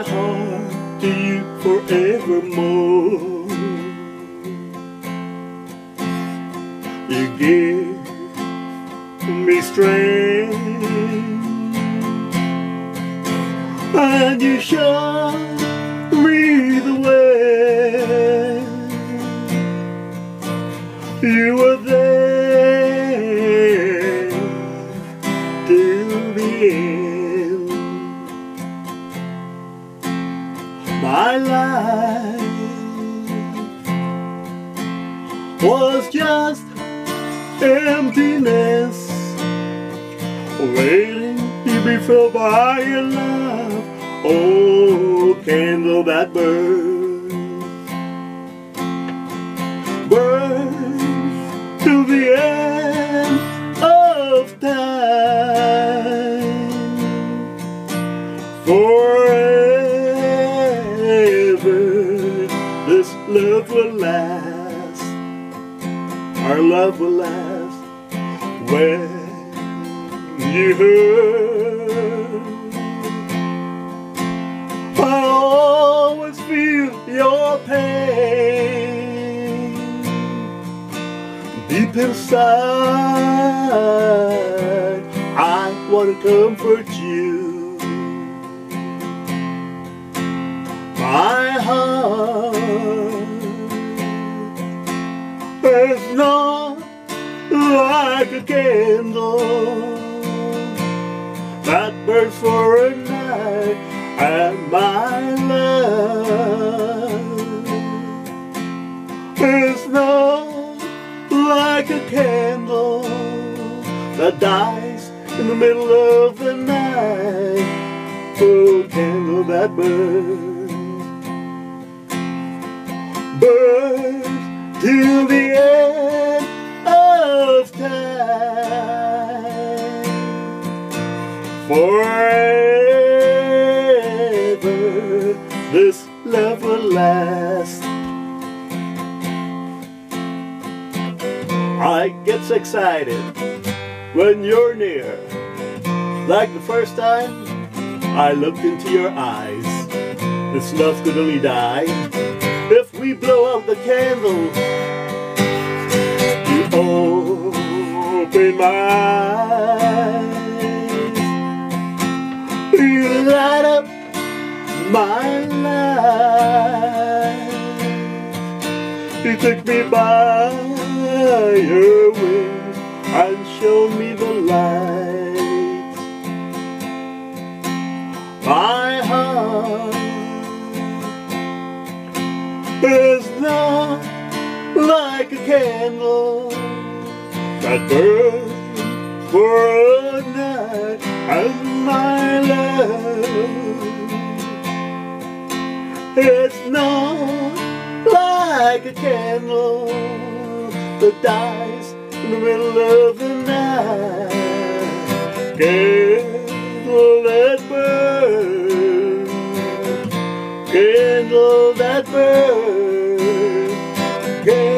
my heart to you forevermore. You give me strength, and you show me the way. You were there till the end. My life was just emptiness, waiting to be filled by your love. Oh, candle that burns, burns to the end of time. Forever this love will last, our love will last. When you hurt, I always feel your pain. Deep inside, I want to comfort you. My heart is not like a candle that burns for a night, and my love is not like a candle that dies in the middle of the night. Oh, candle that burns, burns till the end of time. Forever this love will last. I get so excited when you're near, like the first time I looked into your eyes. This love could only die if we blow out the candle. You open my eyes, you light up my life. You took me by your wings and showed me the light. My heart is not like a candle that burns for a night, and my love, it's not like a candle that dies in the middle of the night. Candle that burns, candle that burns, candle